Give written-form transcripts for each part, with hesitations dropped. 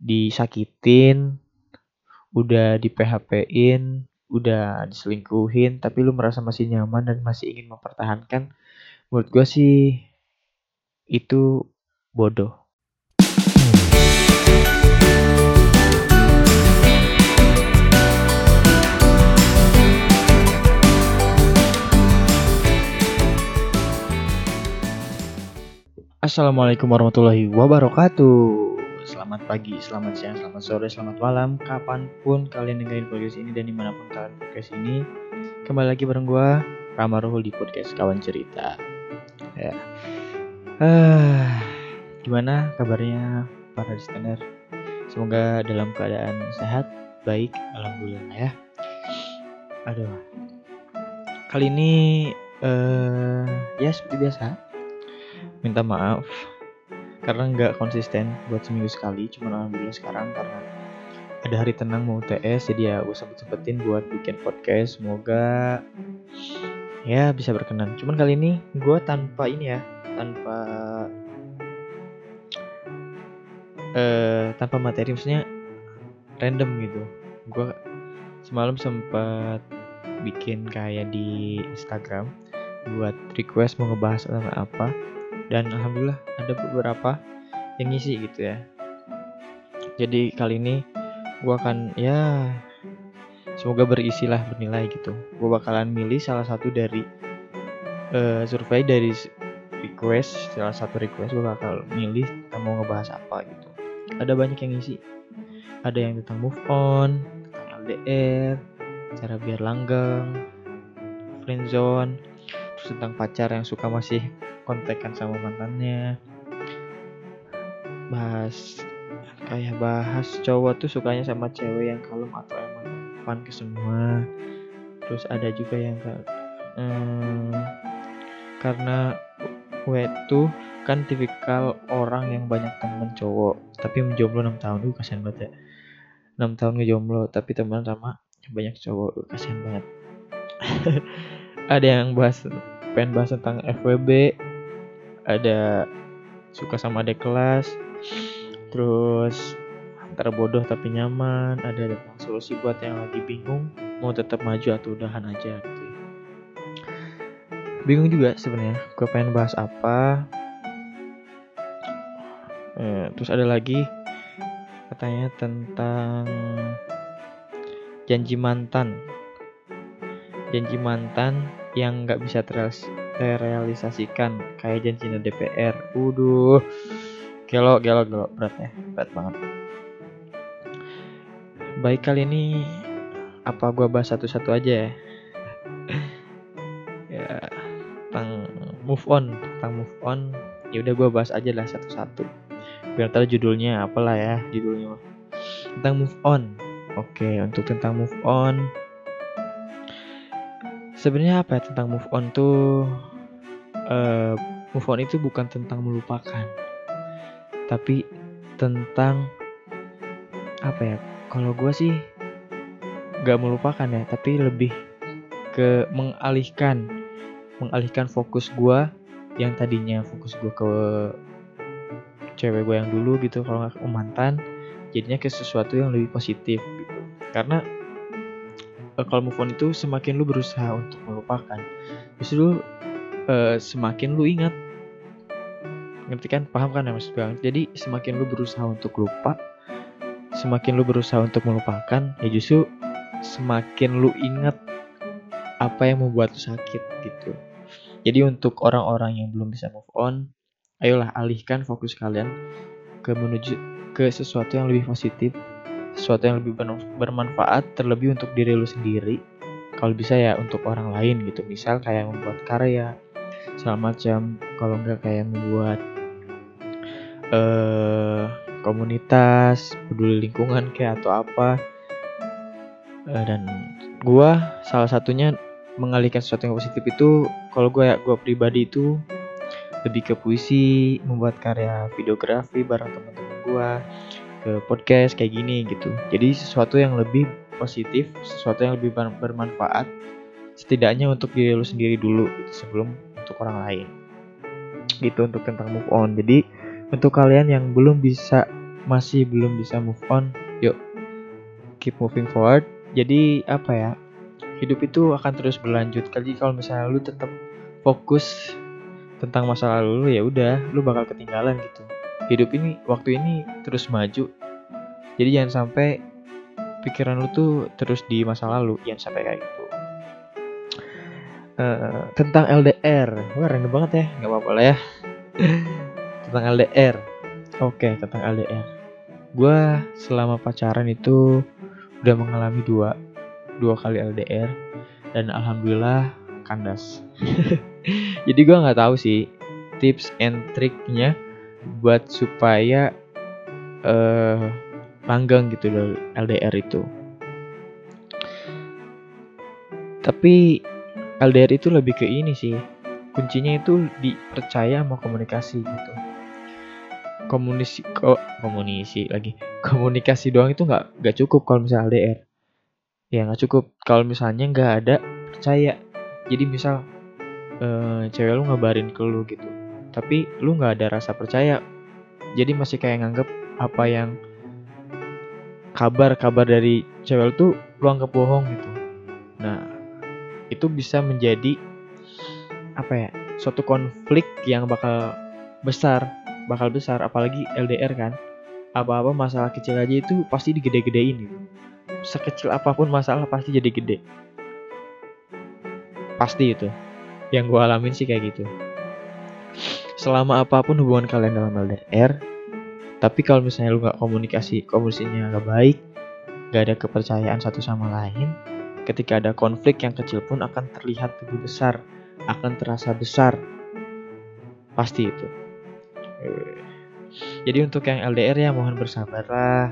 disakitin, udah di PHP-in, udah diselingkuhin, tapi lu merasa masih nyaman dan masih ingin mempertahankan, menurut gue sih itu bodoh. Assalamualaikum warahmatullahi wabarakatuh. Selamat pagi, selamat siang, selamat sore, selamat malam, kapanpun kalian dengerin podcast ini dan dimanapun kalian podcast ini. Kembali lagi bareng gue, Rama Ruhul di podcast Kawan Cerita. Ya. Gimana kabarnya para listener? Semoga dalam keadaan sehat, baik, alhamdulillah ya. Aduh. Kali ini ya seperti biasa, minta maaf karena nggak konsisten buat seminggu sekali. Cuman alhamdulillah sekarang karena ada hari tenang mau UTS, jadi ya gue sempet-sempetin buat bikin podcast. Semoga ya bisa berkenan. Cuman kali ini gue tanpa materi, maksudnya random gitu. Gue semalam sempat bikin kayak di Instagram buat request mau ngebahas tentang apa, dan alhamdulillah ada beberapa yang ngisi gitu ya. Jadi kali ini gue akan semoga berisi lah, bernilai gitu. Gue bakalan milih salah satu dari survei dari request, salah satu request gue bakal milih kita mau ngebahas apa gitu. Ada banyak yang ngisi. Ada yang tentang move on, tentang LDR, cara biar langgeng, friendzone, terus tentang pacar yang suka masih kontekan sama mantannya. Bahas cowok tuh sukanya sama cewek yang kalem atau emang fun ke semua. Terus ada juga yang karena gue tuh kan tipikal orang yang banyak temen cowok tapi menjomblo 6 tahun. Kasihan banget ya, 6 tahun ngejomblo tapi teman sama banyak cowok, kasihan banget. Ada yang pengen bahas tentang FWB, ada suka sama adik kelas, terus antara bodoh tapi nyaman, ada tentang solusi buat yang lagi bingung mau tetap maju atau udahan aja gitu. Bingung juga sebenarnya gue pengen bahas apa. Terus ada lagi katanya tentang janji mantan yang nggak bisa terrealisasikan, kayak janjinya DPR. Gelo berat banget. Baik, kali ini apa gue bahas satu-satu aja ya. Ya tentang move on. Ya udah gue bahas aja lah satu-satu. Biar tahu judulnya apalah ya, judulnya tentang move on. Oke, untuk tentang move on, sebenarnya apa ya tentang move on tuh? Move on itu bukan tentang melupakan, tapi tentang apa ya? Kalau gue sih gak melupakan ya, tapi lebih ke mengalihkan fokus gue yang tadinya fokus gue ke cewek gue yang dulu gitu, kalau nggak ke mantan, jadinya ke sesuatu yang lebih positif gitu. Karena kalau move on itu semakin lu berusaha untuk melupakan, justru semakin lu ingat. Ngerti kan? Paham kan ya maksud gue? Jadi semakin lu berusaha untuk lupa, semakin lu berusaha untuk melupakan, ya justru semakin lu ingat apa yang membuat lu sakit gitu. Jadi untuk orang-orang yang belum bisa move on, ayolah alihkan fokus kalian menuju ke sesuatu yang lebih positif, sesuatu yang lebih bermanfaat, terlebih untuk diri lu sendiri. Kalau bisa ya untuk orang lain gitu. Misal kayak membuat karya segala macam, kalau enggak kayak membuat komunitas, peduli lingkungan kayak atau apa. Dan gua salah satunya mengalihkan sesuatu yang positif itu, kalau gue pribadi itu lebih ke puisi, membuat karya videografi bareng teman-teman gue, ke podcast kayak gini gitu. Jadi sesuatu yang lebih positif, sesuatu yang lebih bermanfaat, setidaknya untuk diri lu sendiri dulu gitu, sebelum untuk orang lain. Gitu untuk tentang move on. Jadi untuk kalian yang belum bisa masih belum bisa move on, yuk keep moving forward. Jadi apa ya, hidup itu akan terus berlanjut. Jadi kalau misalnya lu tetap fokus tentang masa lalu lu, ya udah lu bakal ketinggalan gitu. Hidup ini, waktu ini terus maju. Jadi jangan sampai pikiran lu tuh terus di masa lalu, jangan sampai kayak gitu. Tentang LDR, wah random banget ya, nggak apa-apa lah ya. Tentang LDR, oke, tentang LDR. Gue selama pacaran itu udah mengalami dua kali LDR dan alhamdulillah kandas. Jadi gue nggak tahu sih tips and triknya buat supaya langgeng gitu dari LDR itu. Tapi LDR itu lebih ke ini sih, kuncinya itu dipercaya sama komunikasi gitu. Komunikasi doang itu nggak cukup kalau misalnya LDR. Ya nggak cukup kalau misalnya nggak ada percaya. Jadi misal cewek lu ngabarin ke lu gitu, tapi lu nggak ada rasa percaya. Jadi masih kayak nganggep apa yang kabar dari cewek lu tuh lu anggap bohong gitu. Nah, itu bisa menjadi apa ya, suatu konflik yang bakal besar apalagi LDR kan. Apa-apa masalah kecil aja itu pasti digede-gedein gitu. Sekecil apapun masalah pasti jadi gede. Pasti itu. Yang gue alamin sih kayak gitu. Selama apapun hubungan kalian dalam LDR, tapi kalau misalnya lu gak komunikasinya gak baik, gak ada kepercayaan satu sama lain, ketika ada konflik yang kecil pun akan terlihat lebih besar, akan terasa besar. Pasti itu. Jadi untuk yang LDR ya mohon bersabar.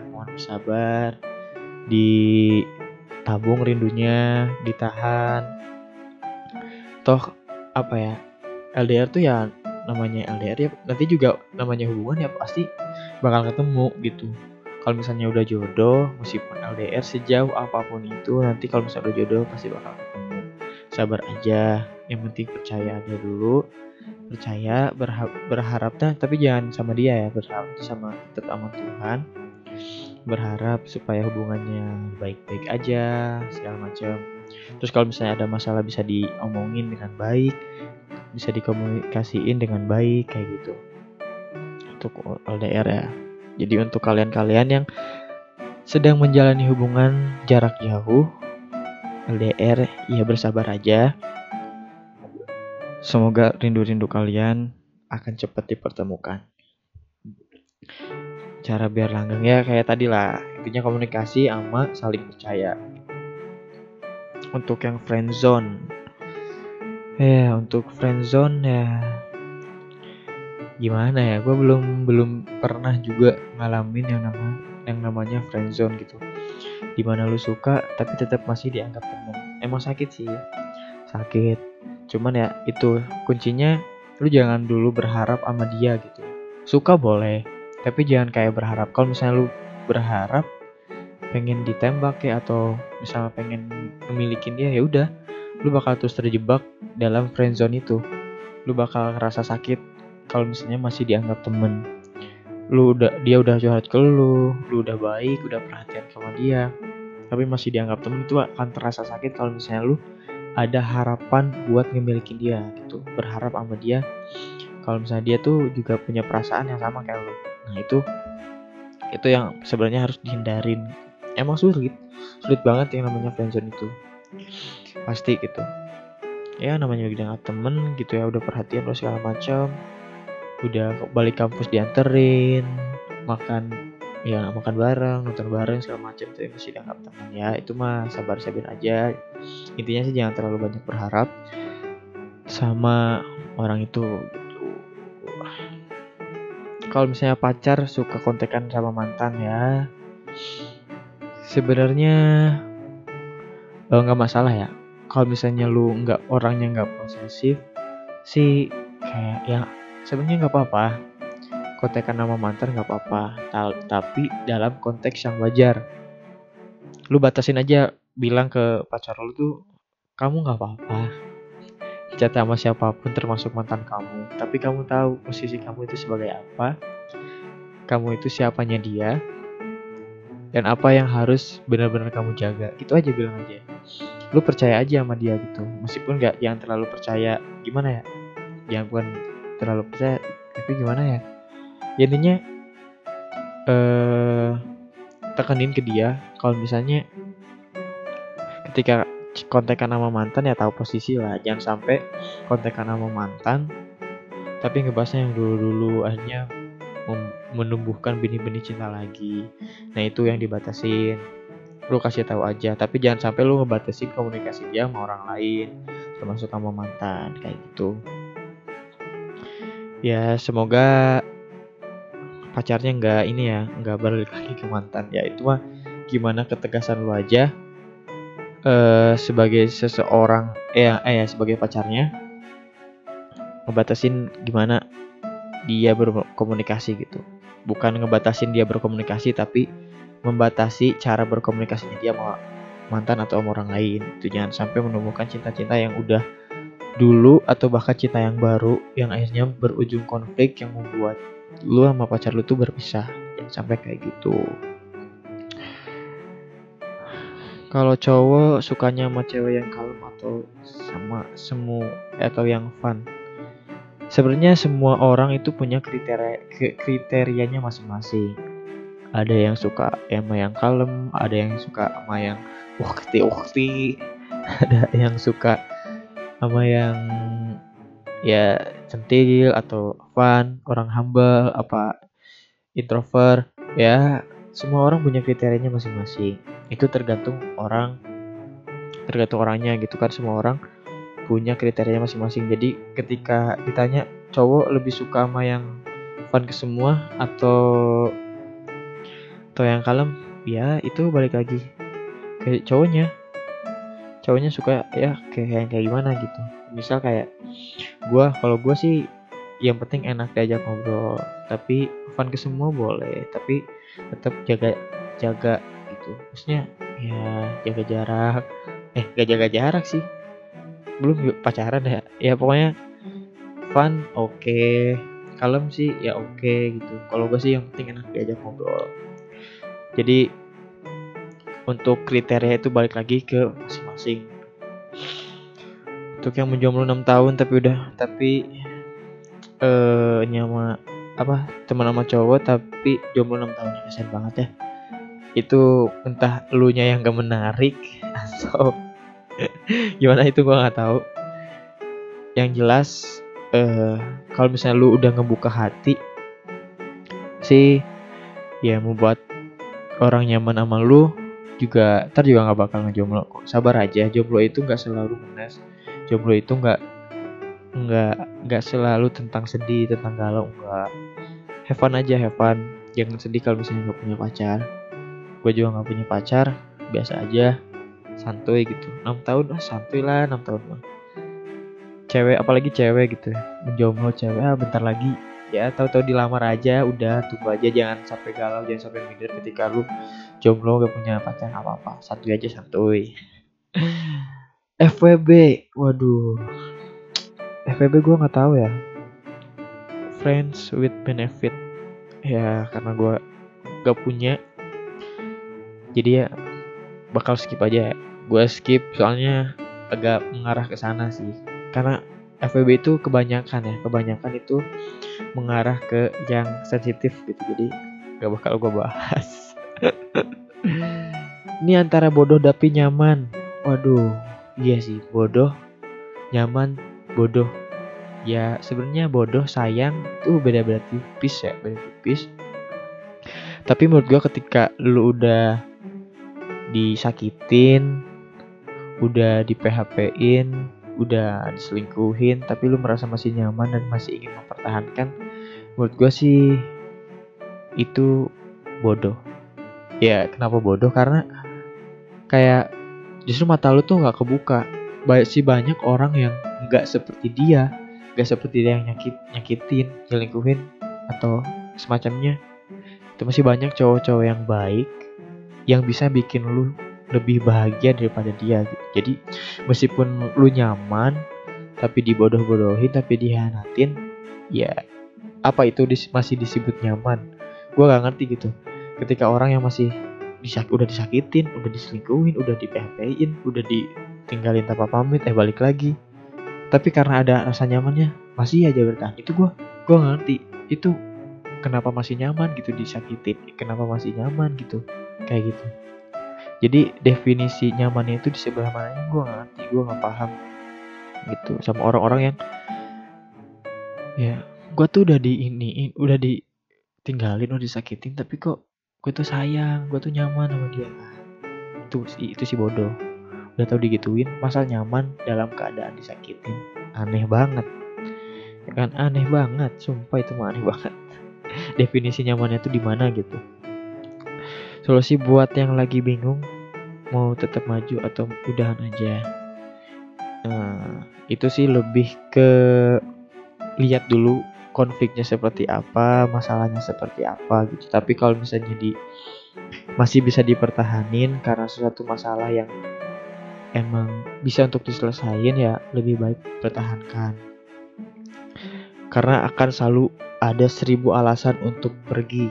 Ditabung rindunya, ditahan. Toh apa ya, LDR tuh ya namanya LDR ya, nanti juga namanya hubungan ya pasti bakal ketemu gitu. Kalau misalnya udah jodoh, meskipun LDR sejauh apapun itu, nanti kalau misalnya udah jodoh pasti bakal ketemu. Sabar aja, yang penting percaya aja dulu. Percaya, berharapnya, tapi jangan sama dia ya, berharap sama tetap sama Tuhan. Berharap supaya hubungannya baik-baik aja, segala macam. Terus kalau misalnya ada masalah bisa diomongin dengan baik, bisa dikomunikasiin dengan baik kayak gitu. Untuk LDR ya. Jadi untuk kalian-kalian yang sedang menjalani hubungan jarak jauh, LDR, ya bersabar aja. Semoga rindu-rindu kalian akan cepat dipertemukan. Cara biar langgeng ya kayak tadi lah, intinya komunikasi sama saling percaya. Untuk yang friendzone, untuk friendzone ya gimana ya, gue belum pernah juga ngalamin yang namanya friendzone gitu, dimana lu suka tapi tetap masih dianggap teman. Emang sakit sih, sakit. Cuman ya itu kuncinya, lu jangan dulu berharap sama dia gitu. Suka boleh, tapi jangan kayak berharap. Kalau misalnya lu berharap pengen ditembak ya, atau misalnya pengen memilikin dia, ya udah, lu bakal terus terjebak dalam friendzone itu. Lu bakal ngerasa sakit kalau misalnya masih dianggap temen. Dia udah curhat ke lu udah baik, udah perhatian sama dia, tapi masih dianggap temen. Itu akan terasa sakit kalau misalnya lu ada harapan buat ngemilikin dia gitu, berharap sama dia kalau misalnya dia tuh juga punya perasaan yang sama kayak lu. Nah itu yang sebenarnya harus dihindarin. Emang sulit banget yang namanya friendzone itu, pasti gitu ya. Namanya dianggap temen gitu ya, udah perhatian terus segala macam, udah balik kampus dianterin, makan bareng, nonton bareng segala macam, itu masih dianggap teman ya. Itu mah sabar aja. Intinya sih jangan terlalu banyak berharap sama orang itu gitu. Kalau misalnya pacar suka kontekan sama mantan ya, sebenarnya nggak masalah ya. Kalau misalnya lu orangnya nggak posesif sih, kayak ya sebenarnya nggak apa-apa. Kontekan nama mantan nggak apa-apa, tapi dalam konteks yang wajar. Lu batasin aja, bilang ke pacar lu tuh, kamu nggak apa-apa chat sama siapapun termasuk mantan kamu, tapi kamu tahu posisi kamu itu sebagai apa. kamu itu siapanya dia, dan apa yang harus benar-benar kamu jaga. Itu aja, bilang aja. Lu percaya aja sama dia gitu. Meskipun jangan terlalu percaya, gimana ya? Jangan bukan terlalu percaya, tapi gimana ya? Intinya tekenin ke dia kalau misalnya ketika kontekan sama mantan ya tahu posisi lah. Jangan sampai kontekan sama mantan tapi ngebahasnya yang dulu-dulu, akhirnya menumbuhkan benih-benih cinta lagi. Nah itu yang dibatasin. Lu kasih tahu aja, tapi jangan sampai lu ngebatasin komunikasi dia sama orang lain, termasuk sama mantan kayak gitu. Ya semoga pacarnya nggak balik lagi ke mantan. Ya itu mah gimana ketegasan lu aja sebagai seseorang sebagai pacarnya, ngebatasin gimana dia berkomunikasi gitu. Bukan ngebatasin dia berkomunikasi, tapi membatasi cara berkomunikasinya dia sama mantan atau sama orang lain. Itu jangan sampai menumbuhkan cinta-cinta yang udah dulu atau bahkan cinta yang baru yang akhirnya berujung konflik yang membuat lu sama pacar lu tuh berpisah. Jangan sampai kayak gitu. Kalau cowok sukanya sama cewek yang kalem atau sama semu atau yang fun? Sebenarnya semua orang itu punya kriterianya masing-masing. Ada yang suka sama yang kalem, ada yang suka sama yang ukti, ada yang suka sama yang ya centil atau fun, orang humble, apa introvert. Ya semua orang punya kriterianya masing-masing. Itu tergantung orangnya gitu kan. Semua orang punya kriterianya masing-masing. Jadi ketika ditanya cowok lebih suka sama yang fun ke semua atau yang kalem, ya itu balik lagi ke cowoknya suka ya kayak gimana gitu. Misal kayak kalau gue sih yang penting enak diajak ngobrol, tapi fun ke semua boleh, tapi tetap jaga gitu. Maksudnya ya jaga jarak. Gak jaga jarak sih, belum pacaran ya pokoknya fun oke. Kalem sih ya oke gitu. Kalau gue sih yang penting enak diajak ngobrol. Jadi untuk kriteria itu balik lagi ke masing-masing. Untuk yang menjomblo 6 tahun tapi teman sama cowok tapi jomblo 6 tahun, kasian banget ya. Itu entah elunya yang gak menarik atau gimana, itu gue nggak tahu. Yang jelas kalau misalnya lu udah ngebuka hati sih, ya membuat orang nyaman sama lu juga, ntar juga nggak bakal ngejomblo kok. Sabar aja, jomblo itu nggak selalu ngenes. Jomblo itu nggak selalu tentang sedih, tentang galau, enggak. Have fun aja, have fun. Jangan sedih kalau misalnya nggak punya pacar. Gue juga nggak punya pacar, biasa aja, santuy gitu. 6 tahun santuy lah, 6 tahun mah. Apalagi cewek gitu, menjomblo cewek bentar lagi ya, tahu-tahu dilamar aja, udah tunggu aja, jangan sampai galau, jangan sampai minder ketika lu jomblo gak punya pacar. Apa-apa, santuy aja, santuy. FWB, waduh, FWB gue nggak tahu ya. Friends with benefit, ya karena gue gak punya, jadi ya bakal skip aja. Gue skip soalnya agak mengarah ke sana sih. Karena FWB itu kebanyakan itu mengarah ke yang sensitif gitu. Jadi gak bakal gue bahas. Ini antara bodoh tapi nyaman. Waduh, iya sih, bodoh, nyaman, bodoh. Ya sebenarnya bodoh sayang itu beda-beda tipis ya, beda tipis. Tapi menurut gue ketika lu udah disakitin, udah di PHP-in, udah diselingkuhin, tapi lu merasa masih nyaman dan masih ingin mempertahankan, menurut gue sih itu bodoh. Ya kenapa bodoh? Karena kayak justru mata lu tuh gak kebuka. Banyak orang yang gak seperti dia, yang nyakitin, selingkuhin atau semacamnya. Itu masih banyak cowok-cowok yang baik yang bisa bikin lu lebih bahagia daripada dia gitu. Jadi meskipun lu nyaman tapi dibodoh-bodohin, tapi dihianatin, ya apa itu masih disebut nyaman? Gue gak ngerti gitu ketika orang yang masih udah disakitin, udah diselingkuhin, udah di PHP-in, udah ditinggalin tanpa pamit, balik lagi, tapi karena ada rasa nyamannya masih aja bertahan. Itu gue gak ngerti itu kenapa masih nyaman gitu disakitin, kenapa masih nyaman gitu kayak gitu. Jadi definisi nyamannya itu di sebelah mananya gue gak ngerti, gue gak paham gitu sama orang-orang yang ya gue tuh udah udah ditinggalin, udah disakitin, tapi kok gue tuh sayang, gue tuh nyaman sama dia. Itu sih bodoh. Udah tau digituin, masa nyaman dalam keadaan disakitin? Aneh banget, ya kan? Aneh banget, sumpah itu mah aneh banget. Definisi nyamannya tuh di mana gitu? Solusi buat yang lagi bingung mau tetap maju atau udahan aja. Nah, itu sih lebih ke lihat dulu konfliknya seperti apa, masalahnya seperti apa gitu. Tapi kalau misalnya masih bisa dipertahanin karena sesuatu masalah yang emang bisa untuk diselesain, ya lebih baik pertahankan. Karena akan selalu ada 1000 alasan untuk pergi.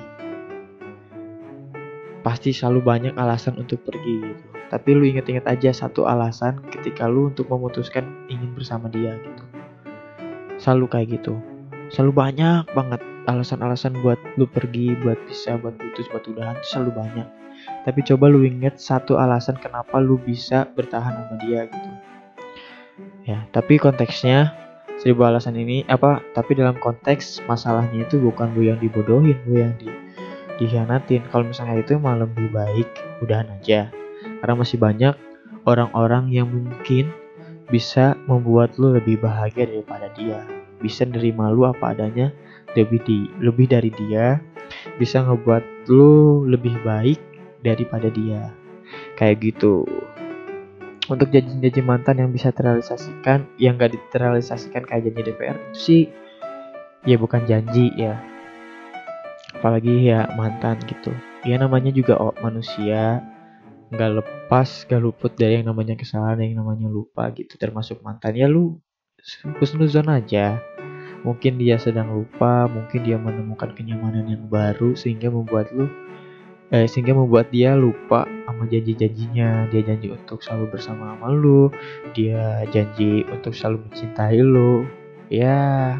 Pasti selalu banyak alasan untuk pergi gitu. Tapi lu inget-inget aja satu alasan ketika lu untuk memutuskan ingin bersama dia gitu. Selalu kayak gitu. Selalu banyak banget alasan-alasan buat lu pergi, buat bisa, buat putus, buat udahan, selalu banyak. Tapi coba lu inget satu alasan kenapa lu bisa bertahan sama dia gitu. Ya, tapi konteksnya 1000 alasan ini tapi dalam konteks masalahnya itu bukan lu yang dibodohin, lu yang dikhianatin. Kalau misalnya itu malah lebih baik udahan aja. Karena masih banyak orang-orang yang mungkin bisa membuat lu lebih bahagia daripada dia. Bisa nerima lu apa adanya lebih dari dia, bisa ngebuat lu lebih baik daripada dia. Kayak gitu. Untuk janji-janji mantan yang bisa terrealisasikan, yang gak diterrealisasikan kayak janji DPR, itu sih ya bukan janji ya. Apalagi ya mantan gitu. Ya namanya juga manusia, gak luput dari yang namanya kesalahan, yang namanya lupa gitu. Termasuk mantan, ya lu husnuzon aja. Mungkin dia sedang lupa, mungkin dia menemukan kenyamanan yang baru sehingga membuat dia lupa sama janji-janjinya. Dia janji untuk selalu bersama sama lu, dia janji untuk selalu mencintai lu. Ya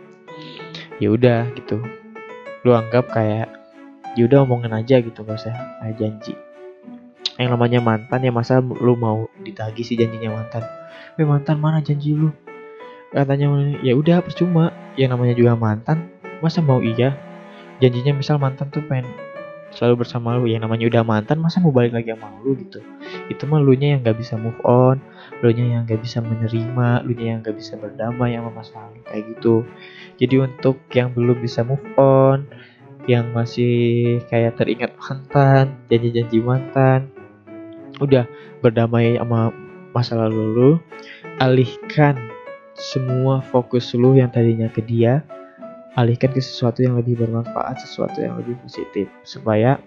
udah gitu. Lu anggap kayak ya udah omongin aja gitu, gak usah kayak janji. Yang namanya mantan ya masa lu mau ditagih sih janjinya mantan. Mantan mana janji lu? Katanya ya udah percuma. Yang namanya juga mantan, masa mau iya janjinya misal mantan tuh pengen selalu bersama lu, yang namanya udah mantan masa mau balik lagi sama lu gitu. Itu mah lu nya yang gak bisa move on, lu nya yang gak bisa menerima, lu nya yang gak bisa berdamai sama masa lalu kayak gitu. Jadi untuk yang belum bisa move on, yang masih kayak teringat mantan, janji-janji mantan, udah berdamai sama masa lalu lu, alihkan semua fokus lu yang tadinya ke dia, alihkan ke sesuatu yang lebih bermanfaat, sesuatu yang lebih positif, supaya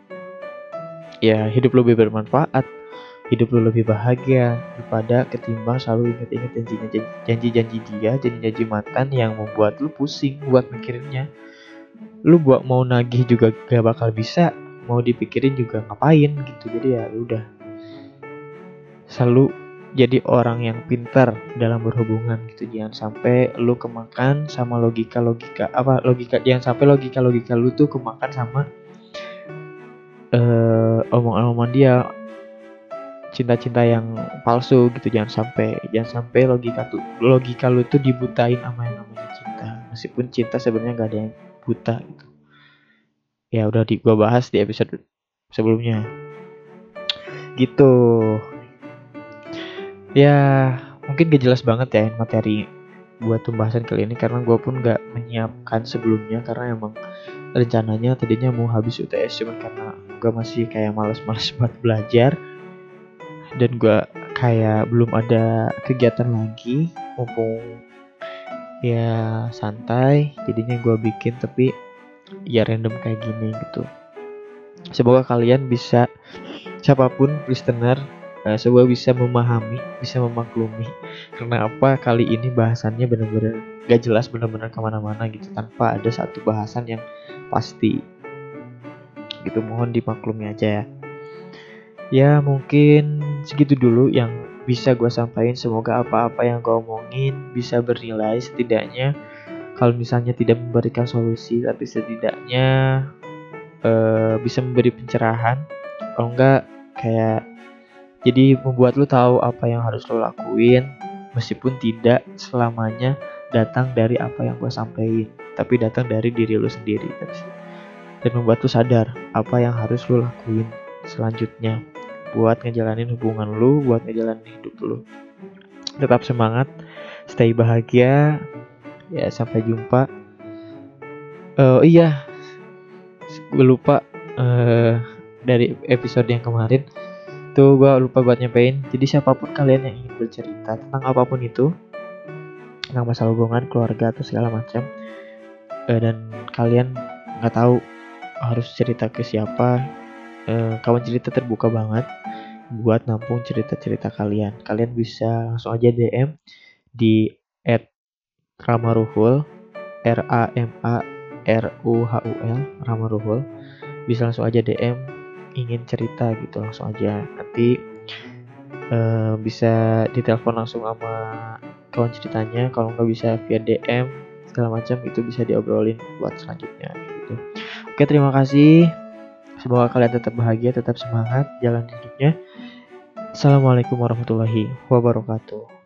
ya hidup lu lebih bermanfaat, hidup lu lebih bahagia daripada ketimbang selalu ingat-ingat janji-janji dia, janji-janji mantan yang membuat lu pusing buat mikirinnya. Lu buat mau nagih juga gak bakal bisa, mau dipikirin juga ngapain gitu. Jadi ya udah, selalu jadi orang yang pintar dalam berhubungan gitu. Jangan sampai lu kemakan sama logika jangan sampai logika lu tuh kemakan sama omongan-omongan dia, cinta-cinta yang palsu gitu. Jangan sampai logika lu tuh dibutain sama yang namanya cinta. Meskipun cinta sebenarnya gak ada yang buta gitu. Ya udah gua bahas di episode sebelumnya gitu. Ya mungkin gak jelas banget ya materi buat pembahasan kali ini, karena gue pun gak menyiapkan sebelumnya, karena emang rencananya tadinya mau habis UTS, cuman karena gue masih kayak malas-malas buat belajar dan gue kayak belum ada kegiatan lagi, mumpung ya santai, jadinya gue bikin tapi ya random kayak gini gitu. Semoga kalian bisa, siapapun listener, semoga bisa memahami, bisa memaklumi. Karena apa, kali ini bahasannya benar-benar gak jelas, benar-benar kemana-mana gitu, tanpa ada satu bahasan yang pasti. gitu, mohon dimaklumi aja ya. Ya mungkin segitu dulu yang bisa gue sampaikan. Semoga apa-apa yang gue omongin bisa bernilai setidaknya. Kalau misalnya tidak memberikan solusi, tapi setidaknya bisa memberi pencerahan. Kalau enggak kayak jadi membuat lu tahu apa yang harus lu lakuin, meskipun tidak selamanya datang dari apa yang gue sampaikan, tapi datang dari diri lu sendiri dan membuat lu sadar apa yang harus lu lakuin selanjutnya buat ngejalanin hubungan lu, buat ngejalanin hidup lu. Tetap semangat, stay bahagia, ya sampai jumpa. Iya, gue lupa dari episode yang kemarin tuh gue lupa buat nyampein. Jadi siapapun kalian yang ingin bercerita tentang apapun itu, tentang masalah hubungan, keluarga atau segala macam, dan kalian nggak tahu harus cerita ke siapa, kawan cerita terbuka banget buat nampung cerita-cerita kalian. Kalian bisa langsung aja DM di @ramaruhul, RAMARUHUL, Ramaruhul. Bisa langsung aja DM ingin cerita gitu, langsung aja. Nanti bisa ditelepon langsung sama kawan ceritanya. Kalau nggak bisa via DM segala macam, itu bisa diobrolin buat selanjutnya gitu. Oke, terima kasih. Semoga kalian tetap bahagia, tetap semangat jalan hidupnya. Assalamualaikum warahmatullahi wabarakatuh.